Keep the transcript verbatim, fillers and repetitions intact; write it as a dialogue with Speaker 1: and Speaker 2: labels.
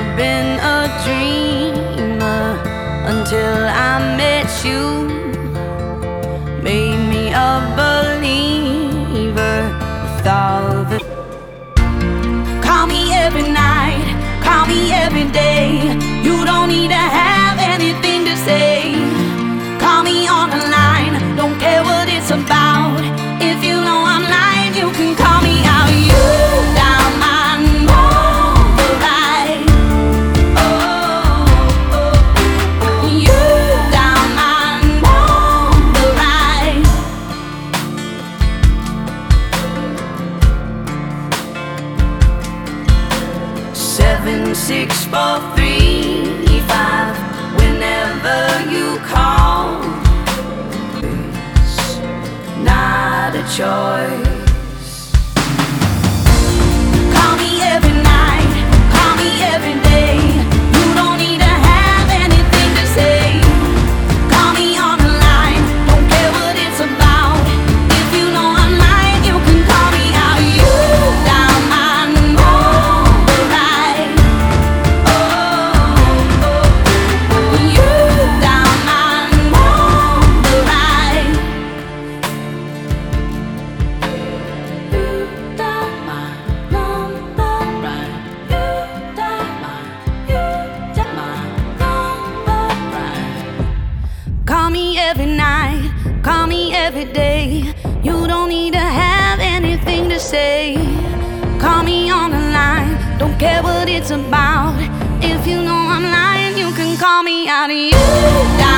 Speaker 1: I've been a dreamer until I met you. Made me a believer with all the. Call me every night, call me every day. You don't need to have anything to say. Call me on the line, don't care what it's about. If you know I'm lying, you can call me out. You down my number right. Oh, oh, oh. You down my number right. Seven six four three five. Whenever you call, it's not a choice. Call me every night, call me every day. You don't need to have anything to say. Call me on the line, don't care what it's about. If you know I'm lying, you can call me out. You down my number right. Oh, oh, oh. You down my number right. You down my number right. You down my, you down my number right. Call me every night, call me every day. You don't need to have anything to say. Call me on the line, don't care what it's about. If you know I'm lying, you can call me out. You